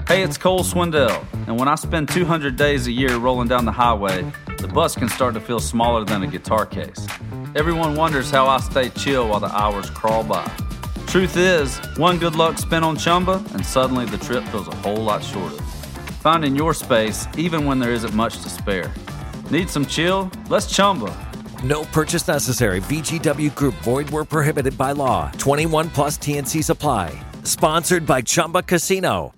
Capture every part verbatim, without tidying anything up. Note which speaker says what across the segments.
Speaker 1: Hey, it's Cole Swindell, and when I spend two hundred days a year rolling down the highway, the bus can start to feel smaller than a guitar case. Everyone wonders how I stay chill while the hours crawl by. Truth is, one good luck spin on Chumba, and suddenly the trip feels a whole lot shorter. Finding your space, even when there isn't much to spare. Need some chill? Let's Chumba.
Speaker 2: No purchase necessary. V G W Group. Void where prohibited by law. twenty-one plus T N C supply. Sponsored by Chumba Casino.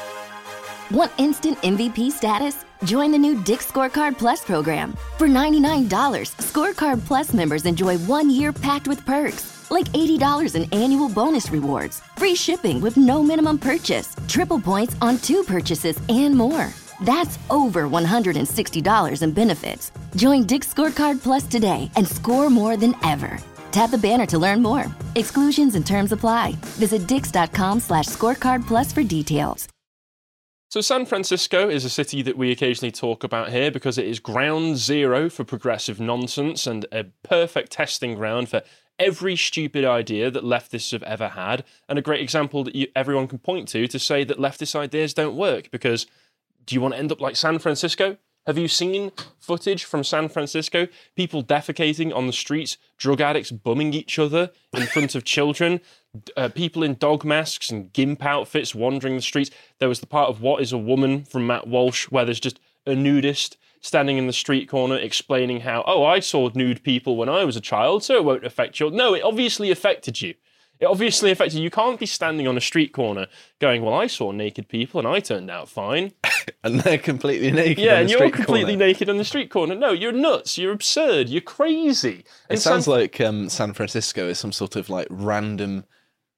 Speaker 3: Want instant M V P status? Join the new Dick's Scorecard Plus program. For ninety-nine dollars, Scorecard Plus members enjoy one year packed with perks, like eighty dollars in annual bonus rewards, free shipping with no minimum purchase, triple points on two purchases, and more. That's over one hundred sixty dollars in benefits. Join Dick's Scorecard Plus today and score more than ever. Tap the banner to learn more. Exclusions and terms apply. Visit dix.com slash scorecard plus for details.
Speaker 4: So San Francisco is a city that we occasionally talk about here because it is ground zero for progressive nonsense and a perfect testing ground for every stupid idea that leftists have ever had, and a great example that you, everyone can point to to say that leftist ideas don't work. Because do you want to end up like San Francisco? Have you seen footage from San Francisco? People defecating on the streets, drug addicts bumming each other in front of children, uh, people in dog masks and gimp outfits wandering the streets. There was the part of What is a Woman from Matt Walsh where there's just a nudist standing in the street corner explaining how, oh, I saw nude people when I was a child, so it won't affect you. No, it obviously affected you. It obviously affected you. You can't be standing on a street corner going, well, I saw naked people and I turned out fine.
Speaker 5: And they're completely naked.
Speaker 4: Yeah,
Speaker 5: on the
Speaker 4: and you're
Speaker 5: street
Speaker 4: completely
Speaker 5: corner.
Speaker 4: naked on the street corner. No, you're nuts. You're absurd. You're crazy. And
Speaker 5: It sounds
Speaker 4: San-
Speaker 5: like um, San Francisco is some sort of like random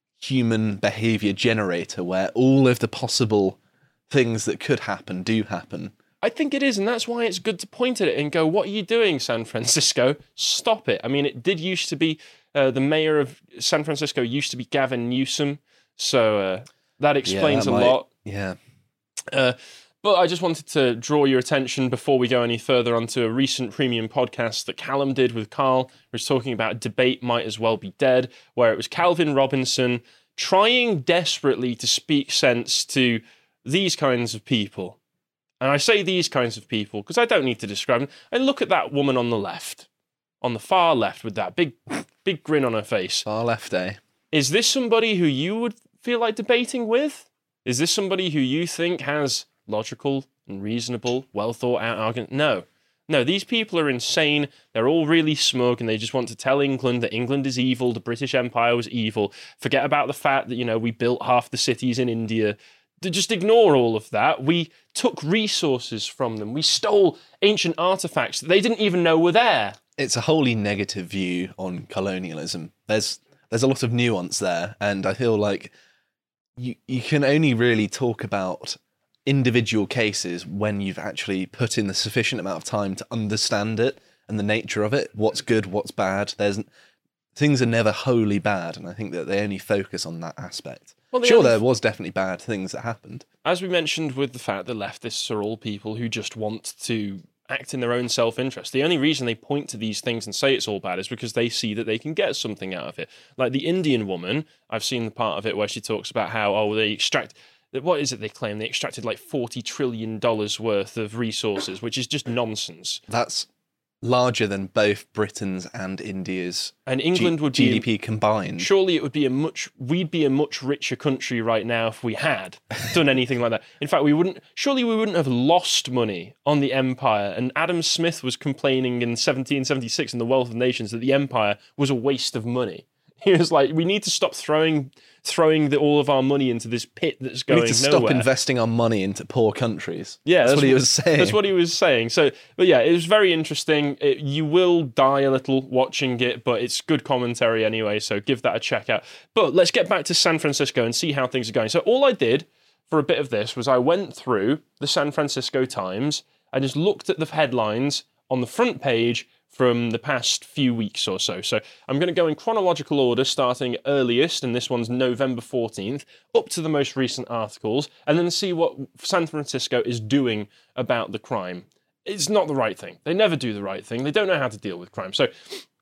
Speaker 5: human behavior generator where all of the possible things that could happen do happen.
Speaker 4: I think it is, and that's why it's good to point at it and go, what are you doing, San Francisco? Stop it. I mean, it did used to be, uh, the mayor of San Francisco used to be Gavin Newsom, so uh, that explains
Speaker 5: yeah, that
Speaker 4: a
Speaker 5: might,
Speaker 4: lot.
Speaker 5: Yeah.
Speaker 4: Uh, but I just wanted to draw your attention before we go any further onto a recent premium podcast that Callum did with Carl, which was talking about debate might as well be dead, where it was Calvin Robinson trying desperately to speak sense to these kinds of people. And I say these kinds of people because I don't need to describe them. And look at that woman on the left, on the far left with that big, big grin on her face.
Speaker 5: Far left, eh?
Speaker 4: Is this somebody who you would feel like debating with? Is this somebody who you think has logical and reasonable, well thought out argument? No. No, these people are insane. They're all really smug and they just want to tell England that England is evil, the British Empire was evil. Forget about the fact that, you know, we built half the cities in India. To just ignore all of that. We took resources from them. We stole ancient artifacts that they didn't even know were there.
Speaker 5: It's a wholly negative view on colonialism. There's there's a lot of nuance there, and I feel like you you can only really talk about individual cases when you've actually put in the sufficient amount of time to understand it and the nature of it. What's good, what's bad. There's things are never wholly bad, and I think that they only focus on that aspect.
Speaker 4: Well,
Speaker 5: sure,
Speaker 4: only...
Speaker 5: there was definitely bad things that happened.
Speaker 4: As we mentioned with the fact that leftists are all people who just want to act in their own self-interest. The only reason they point to these things and say it's all bad is because they see that they can get something out of it. Like the Indian woman, I've seen the part of it where she talks about how, oh, they extract... What is it they claim? They extracted like forty trillion dollars worth of resources, which is just nonsense.
Speaker 5: That's larger than both Britain's and India's
Speaker 4: and England
Speaker 5: G-
Speaker 4: would
Speaker 5: G D
Speaker 4: be
Speaker 5: P combined.
Speaker 4: Surely it would be a much we'd be a much richer country right now if we had done anything like that. In fact, we wouldn't surely we wouldn't have lost money on the empire. And Adam Smith was complaining in seventeen seventy-six in The Wealth of Nations that the empire was a waste of money. He was like, we need to stop throwing throwing the, all of our money into this pit that's going
Speaker 5: we need to
Speaker 4: nowhere.
Speaker 5: stop investing our money into poor countries.
Speaker 4: Yeah,
Speaker 5: that's,
Speaker 4: that's
Speaker 5: what he
Speaker 4: what,
Speaker 5: was saying.
Speaker 4: That's what he was saying. So, but yeah, it was very interesting. It, you will die a little watching it, but it's good commentary anyway, so give that a check out. But let's get back to San Francisco and see how things are going. So all I did for a bit of this was I went through the San Francisco Times and just looked at the headlines on the front page from the past few weeks or so. So I'm going to go in chronological order, starting earliest, and this one's November fourteenth, up to the most recent articles, and then see what San Francisco is doing about the crime. It's not the right thing. They never do the right thing. They don't know how to deal with crime. So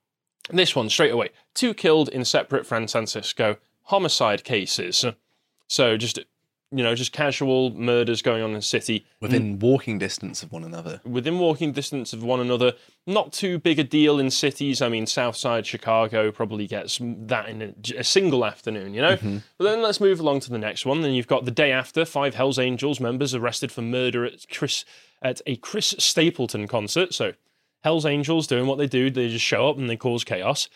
Speaker 4: this one, straight away. Two killed in separate San Francisco homicide cases. So just you know, just casual murders going on in the city.
Speaker 5: Within walking distance of one another.
Speaker 4: Within walking distance of one another. Not too big a deal in cities. I mean, Southside Chicago probably gets that in a, a single afternoon, you know? Mm-hmm. But then let's move along to the next one. Then you've got the day after, five Hells Angels members arrested for murder at Chris at a Chris Stapleton concert. So Hells Angels doing what they do. They just show up and they cause chaos.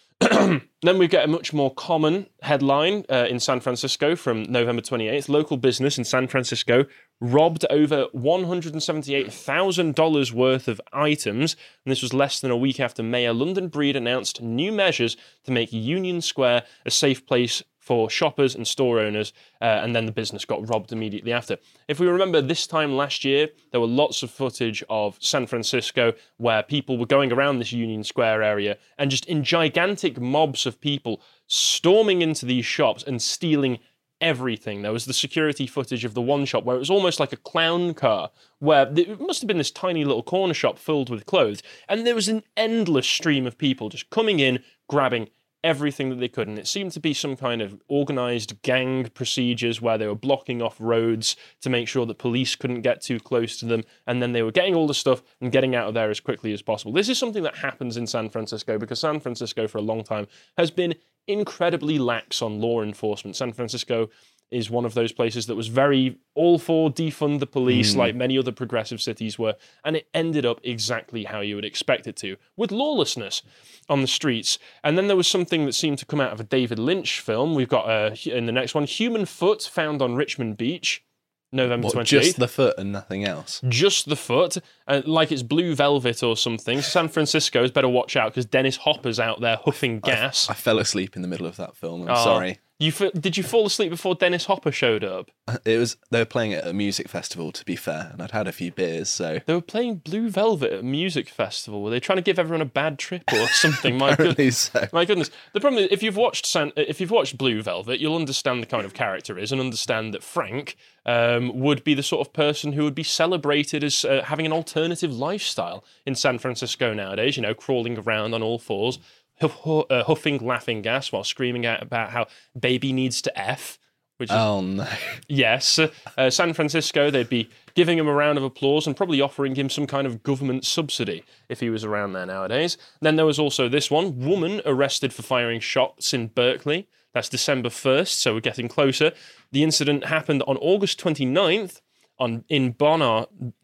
Speaker 4: Then we get a much more common headline uh, in San Francisco from November twenty-eighth. Local business in San Francisco robbed over one hundred seventy-eight thousand dollars worth of items. And this was less than a week after Mayor London Breed announced new measures to make Union Square a safe place for shoppers and store owners, uh, and then the business got robbed immediately after. If we remember this time last year, there were lots of footage of San Francisco where people were going around this Union Square area and just in gigantic mobs of people storming into these shops and stealing everything. There was the security footage of the one shop where it was almost like a clown car, where it must have been this tiny little corner shop filled with clothes, and there was an endless stream of people just coming in, grabbing everything that they could, and it seemed to be some kind of organised gang procedures where they were blocking off roads to make sure that police couldn't get too close to them, and then they were getting all the stuff and getting out of there as quickly as possible. This is something that happens in San Francisco because San Francisco for a long time has been incredibly lax on law enforcement. San Francisco is one of those places that was very all for defund the police, mm. like many other progressive cities were, and it ended up exactly how you would expect it to, with lawlessness on the streets. And then there was something that seemed to come out of a David Lynch film. We've got, uh, in the next one, human foot found on Richmond Beach, November
Speaker 5: what,
Speaker 4: twenty-eighth.
Speaker 5: Just the foot and nothing else?
Speaker 4: Just the foot, uh, like it's blue velvet or something. San Francisco's better watch out because Dennis Hopper's out there huffing gas.
Speaker 5: I, I fell asleep in the middle of that film, I'm
Speaker 4: oh,
Speaker 5: sorry.
Speaker 4: You f- Did you fall asleep before Dennis Hopper showed up?
Speaker 5: It was they were playing it at a music festival, to be fair, and I'd had a few beers, so...
Speaker 4: They were playing Blue Velvet at a music festival. Were they trying to give everyone a bad trip or something? My, good-
Speaker 5: so.
Speaker 4: my goodness. The problem is, if you've watched San- if you've watched Blue Velvet, you'll understand the kind of character it is and understand that Frank um, would be the sort of person who would be celebrated as uh, having an alternative lifestyle in San Francisco nowadays, you know, crawling around on all fours, Huff, uh, huffing laughing gas while screaming out about how baby needs to F. Which is,
Speaker 5: oh, no.
Speaker 4: Yes. Uh, San Francisco, they'd be giving him a round of applause and probably offering him some kind of government subsidy if he was around there nowadays. Then there was also this one, woman arrested for firing shots in Berkeley. That's December first, so we're getting closer. The incident happened on August twenty-ninth on, in Bonar.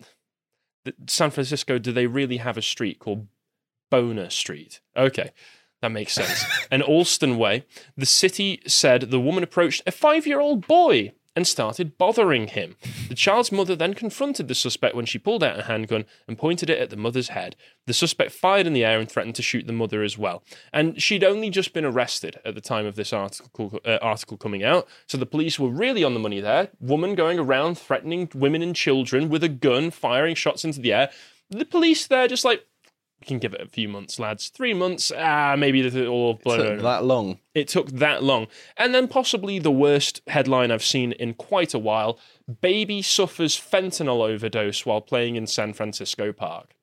Speaker 4: San Francisco, do they really have a street called Boner Street? Okay. That makes sense. And Alston Way, the city said the woman approached a five-year-old boy and started bothering him. The child's mother then confronted the suspect when she pulled out a handgun and pointed it at the mother's head. The suspect fired in the air and threatened to shoot the mother as well. And she'd only just been arrested at the time of this article, uh, article coming out, so the police were really on the money there. Woman going around threatening women and children with a gun, firing shots into the air. The police there just like, we can give it a few months, lads. Three months, ah, maybe they're all blown over.
Speaker 5: It took that long.
Speaker 4: It took that long. And then possibly the worst headline I've seen in quite a while. Baby suffers fentanyl overdose while playing in San Francisco Park.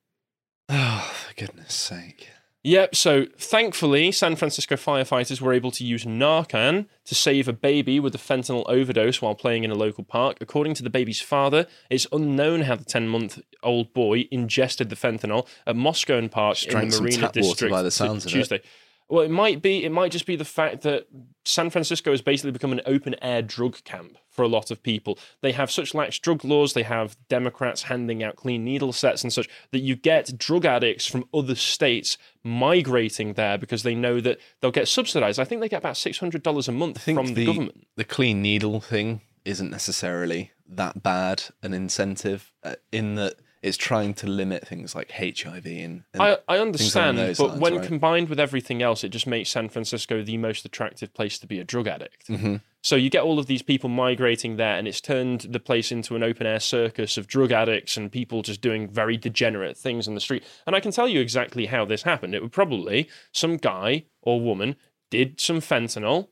Speaker 5: Oh, for goodness sake.
Speaker 4: Yep, so thankfully, San Francisco firefighters were able to use Narcan to save a baby with a fentanyl overdose while playing in a local park. According to the baby's father, it's unknown how the ten-month-old boy ingested the fentanyl at Moscone Park
Speaker 5: Just
Speaker 4: in the Marina District
Speaker 5: by the sounds
Speaker 4: Tuesday.
Speaker 5: Of it.
Speaker 4: Well, it might be. It might just be the fact that San Francisco has basically become an open-air drug camp for a lot of people. They have such lax drug laws. They have Democrats handing out clean needle sets and such that you get drug addicts from other states migrating there because they know that they'll get subsidized. I think they get about six hundred dollars a month from the, the government.
Speaker 5: The clean needle thing isn't necessarily that bad an incentive uh, in that it's trying to limit things like H I V and, and
Speaker 4: I, I understand, but
Speaker 5: lines,
Speaker 4: when
Speaker 5: right?
Speaker 4: combined with everything else, it just makes San Francisco the most attractive place to be a drug addict.
Speaker 5: Mm-hmm.
Speaker 4: So you get all of these people migrating there, and it's turned the place into an open-air circus of drug addicts and people just doing very degenerate things in the street. And I can tell you exactly how this happened. It would probably some guy or woman did some fentanyl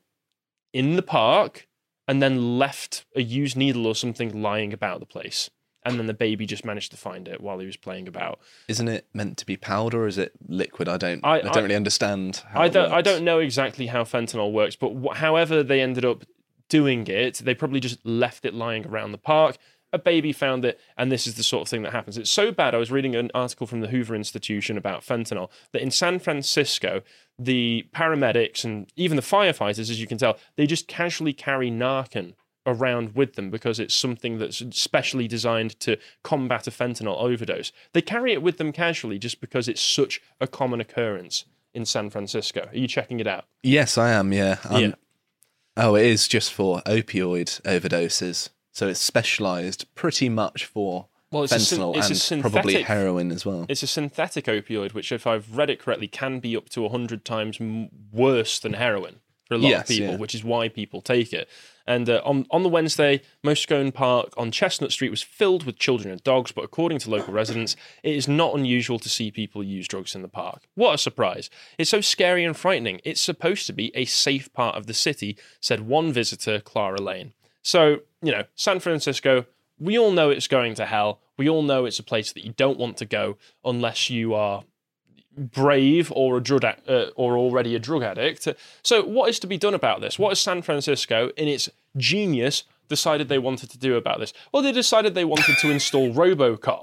Speaker 4: in the park and then left a used needle or something lying about the place. And then the baby just managed to find it while he was playing about.
Speaker 5: Isn't it meant to be powder or is it liquid? I don't
Speaker 4: I,
Speaker 5: I don't
Speaker 4: I,
Speaker 5: really understand how
Speaker 4: I
Speaker 5: it
Speaker 4: don't
Speaker 5: works.
Speaker 4: I don't know exactly how fentanyl works, but wh- however they ended up doing it. They probably just left it lying around the park. A baby found it, and this is the sort of thing that happens. It's so bad. I was reading an article from the Hoover Institution about fentanyl, that in San Francisco, the paramedics and even the firefighters, as you can tell, they just casually carry Narcan around with them because it's something that's specially designed to combat a fentanyl overdose. They carry it with them casually just because it's such a common occurrence in San Francisco. Are you checking it out?
Speaker 5: Yes, I am, yeah. Um,
Speaker 4: yeah.
Speaker 5: Oh, it is just for opioid overdoses. So it's specialised pretty much for well, it's fentanyl a, it's and a probably heroin as well.
Speaker 4: It's a synthetic opioid, which, if I've read it correctly, can be up to one hundred times m- worse than heroin for a lot
Speaker 5: yes,
Speaker 4: of people,
Speaker 5: yeah.
Speaker 4: which is why people take it. And uh, on, on the Wednesday, Moscone Park on Chestnut Street was filled with children and dogs, but according to local residents, it is not unusual to see people use drugs in the park. What a surprise. It's so scary and frightening. It's supposed to be a safe part of the city, said one visitor, Clara Lane. So, you know, San Francisco, we all know it's going to hell. We all know it's a place that you don't want to go unless you are brave or a drug ad- uh, or already a drug addict. So what is to be done about this? What has San Francisco, in its genius, decided they wanted to do about this? Well, they decided they wanted to install RoboCop.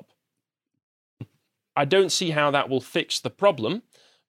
Speaker 4: I don't see how that will fix the problem,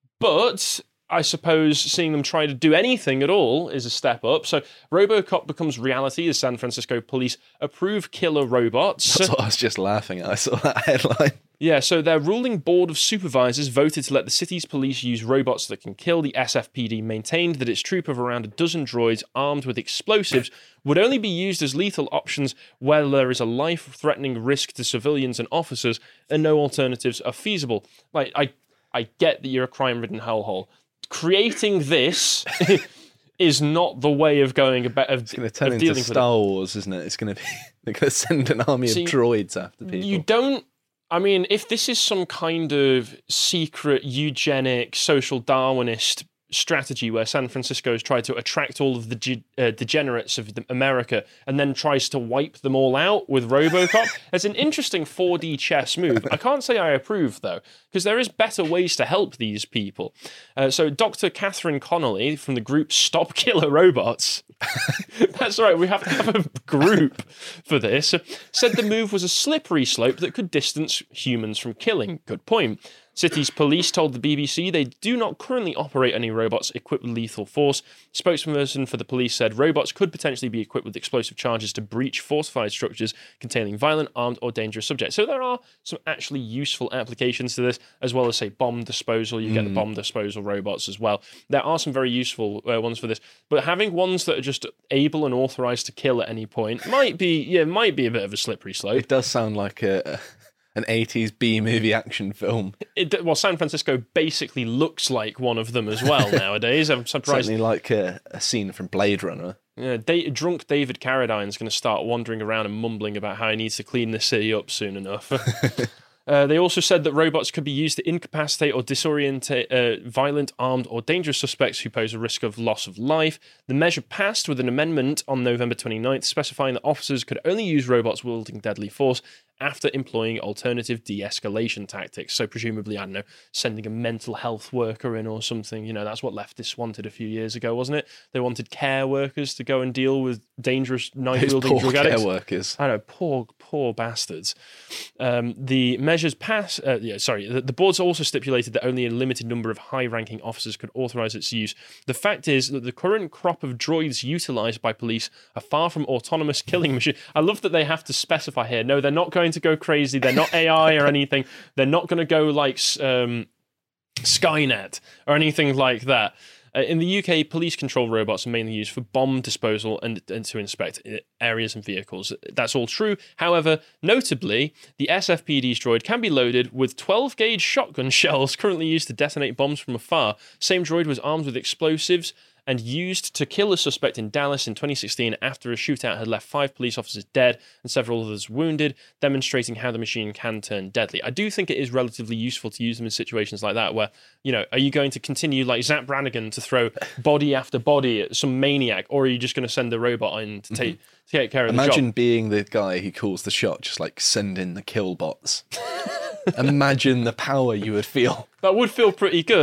Speaker 4: but I suppose seeing them try to do anything at all is a step up. So RoboCop becomes reality as San Francisco police approve killer robots.
Speaker 5: That's what I was just laughing at. I saw that headline.
Speaker 4: Yeah, so their ruling board of supervisors voted to let the city's police use robots that can kill. The S F P D maintained that its troop of around a dozen droids armed with explosives would only be used as lethal options where there is a life-threatening risk to civilians and officers and no alternatives are feasible. Like, I, I get that you're a crime-ridden hellhole. Creating this is not the way of going about of,
Speaker 5: it's going to turn
Speaker 4: of
Speaker 5: into Star Wars, isn't it? It's going to be they're going to send an army See, of droids after people.
Speaker 4: You don't. I mean, if this is some kind of secret eugenic social Darwinist strategy where San Francisco has tried to attract all of the ge- uh, degenerates of the America and then tries to wipe them all out with RoboCop, it's an interesting four D chess move. I can't say I approve, though, because there is better ways to help these people. Uh, so Doctor Catherine Connolly from the group Stop Killer Robots, that's right, we have to have a group for this, said the move was a slippery slope that could distance humans from killing. Good point. City's police told the B B C they do not currently operate any robots equipped with lethal force. Spokesperson for the police said robots could potentially be equipped with explosive charges to breach fortified structures containing violent, armed, or dangerous subjects. So there are some actually useful applications to this, as well as, say, bomb disposal. You get mm. the bomb disposal robots as well. There are some very useful uh, ones for this. But having ones that are just able and authorized to kill at any point might be, yeah, might be a bit of a slippery slope.
Speaker 5: It does sound like a... an eighties B-movie action film.
Speaker 4: It, well, San Francisco basically looks like one of them as well nowadays. I'm surprised.
Speaker 5: Certainly like a, a scene from Blade Runner.
Speaker 4: Yeah, da- drunk David Carradine's going to start wandering around and mumbling about how he needs to clean the city up soon enough. Uh, they also said that robots could be used to incapacitate or disorientate uh, violent, armed, or dangerous suspects who pose a risk of loss of life. The measure passed with an amendment on November twenty-ninth specifying that officers could only use robots wielding deadly force after employing alternative de-escalation tactics. So presumably, I don't know, sending a mental health worker in or something. You know, that's what leftists wanted a few years ago, wasn't it? They wanted care workers to go and deal with dangerous knife-wielding drug addicts.
Speaker 5: Care workers.
Speaker 4: I know, poor, poor bastards. Um, the measures pass. Uh, yeah, sorry. The, the board's also stipulated that only a limited number of high-ranking officers could authorize its use. The fact is that the current crop of droids utilized by police are far from autonomous killing machines. I love that they have to specify here. No, they're not going to go crazy. They're not A I or anything. They're not going to go like um, Skynet or anything like that. Uh, in the U K, police control robots are mainly used for bomb disposal and, and to inspect areas and vehicles. That's all true. However, notably, the S F P D's droid can be loaded with twelve gauge shotgun shells currently used to detonate bombs from afar. Same droid was armed with explosives and used to kill a suspect in Dallas in twenty sixteen after a shootout had left five police officers dead and several others wounded, demonstrating how the machine can turn deadly. I do think it is relatively useful to use them in situations like that where, you know, are you going to continue like Zap Brannigan to throw body after body at some maniac, or are you just going to send a robot in to take, mm-hmm. to take care of
Speaker 5: Imagine
Speaker 4: the job?
Speaker 5: Imagine being the guy who calls the shot, just like send in the kill bots. Imagine the power you would feel.
Speaker 4: That would feel pretty good.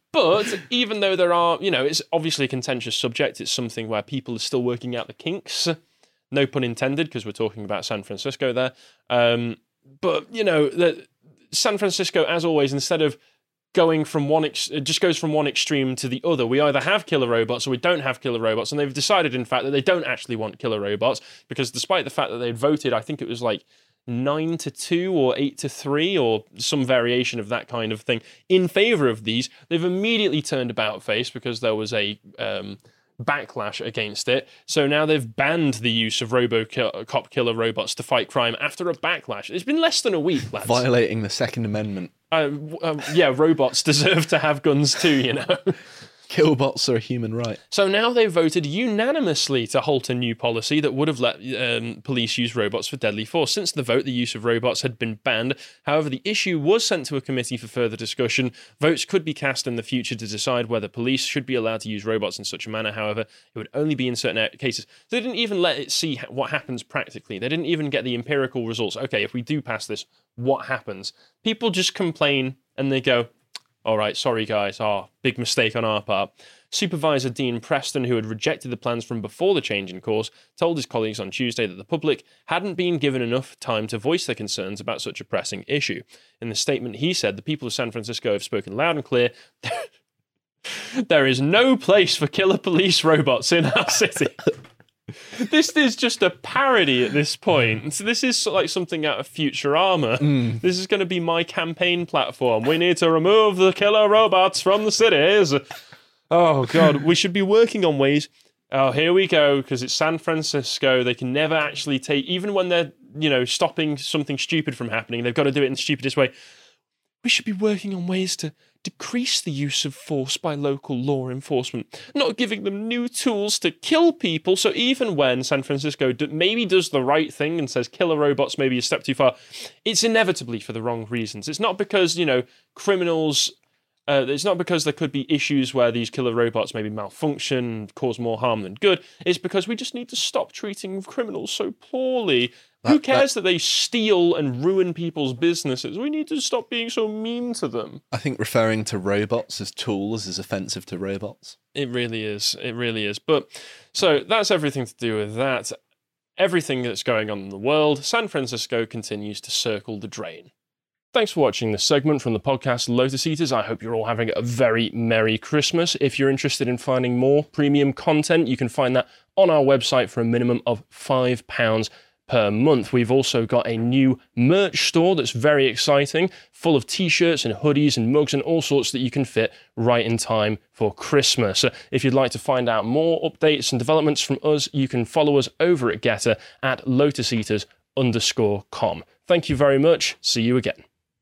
Speaker 4: But even though there are, you know, it's obviously a contentious subject, it's something where people are still working out the kinks. No pun intended, because we're talking about San Francisco there. Um, but, you know, the, San Francisco, as always, instead of going from one, ex- it just goes from one extreme to the other. We either have killer robots or we don't have killer robots. And they've decided, in fact, that they don't actually want killer robots, because despite the fact that they'd voted, I think it was like nine to two or eight to three or some variation of that kind of thing in favor of these, they've immediately turned about face because there was a um, backlash against it. So now they've banned the use of RoboCop killer robots to fight crime after a backlash. It's been less than a week, lads.
Speaker 5: Violating the Second Amendment.
Speaker 4: Uh, uh, yeah, robots deserve to have guns too, you know.
Speaker 5: Killbots are a human right.
Speaker 4: So now they've voted unanimously to halt a new policy that would have let um, police use robots for deadly force. Since the vote, the use of robots had been banned. However, the issue was sent to a committee for further discussion. Votes could be cast in the future to decide whether police should be allowed to use robots in such a manner. However, it would only be in certain cases. They didn't even let it see what happens practically. They didn't even get the empirical results. Okay, if we do pass this, what happens? People just complain and they go, all right, sorry guys, oh, big mistake on our part. Supervisor Dean Preston, who had rejected the plans from before the change in course, told his colleagues on Tuesday that the public hadn't been given enough time to voice their concerns about such a pressing issue. In the statement, he said, the people of San Francisco have spoken loud and clear. There is no place for killer police robots in our city. This is just a parody at this point. So this is like something out of Futurama. Mm. This is going to be my campaign platform. We need to remove the killer robots from the cities. Oh, God. We should be working on ways. Oh, here we go, because it's San Francisco. They can never actually take, even when they're, you know, stopping something stupid from happening, they've got to do it in the stupidest way. We should be working on ways to decrease the use of force by local law enforcement, not giving them new tools to kill people. So even when San Francisco d- maybe does the right thing and says killer robots may be a step too far, it's inevitably for the wrong reasons. It's not because, you know, criminals... Uh, it's not because there could be issues where these killer robots maybe malfunction, cause more harm than good. It's because we just need to stop treating criminals so poorly. That, Who cares that, that they steal and ruin people's businesses? We need to stop being so mean to them.
Speaker 5: I think referring to robots as tools is offensive to robots.
Speaker 4: It really is. It really is. But so that's everything to do with that. Everything that's going on in the world, San Francisco continues to circle the drain. Thanks for watching this segment from the podcast Lotus Eaters. I hope you're all having a very Merry Christmas. If you're interested in finding more premium content, you can find that on our website for a minimum of five pounds per month. We've also got a new merch store that's very exciting, full of t-shirts and hoodies and mugs and all sorts that you can fit right in time for Christmas. So if you'd like to find out more updates and developments from us, you can follow us over at Getter at lotuseaters underscore com. Thank you very much. See you again.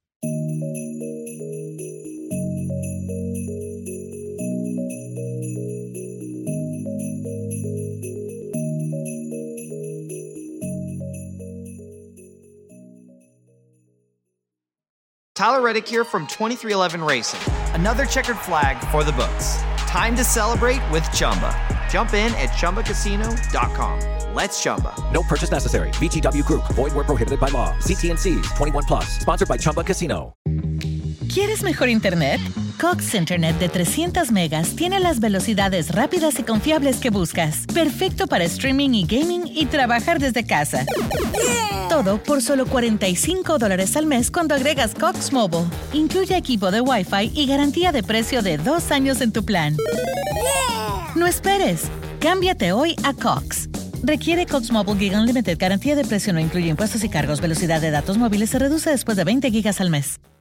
Speaker 6: Tyler Reddick here from twenty-three eleven Racing. Another checkered flag for the books. Time to celebrate with Chumba. Jump in at chumba casino dot com. Let's Chumba.
Speaker 2: No purchase necessary. V G W Group. Void where prohibited by law. See T and C's. twenty-one plus. Sponsored by Chumba Casino.
Speaker 7: ¿Quieres mejor internet? Cox Internet de trescientas megas tiene las velocidades rápidas y confiables que buscas. Perfecto para streaming y gaming y trabajar desde casa. Yeah. Todo por solo cuarenta y cinco dólares al mes cuando agregas Cox Mobile. Incluye equipo de Wi-Fi y garantía de precio de dos años en tu plan. Yeah. No esperes. Cámbiate hoy a Cox. Requiere Cox Mobile Gig Unlimited. Garantía de precio no incluye impuestos y cargos. Velocidad de datos móviles se reduce después de veinte gigas al mes.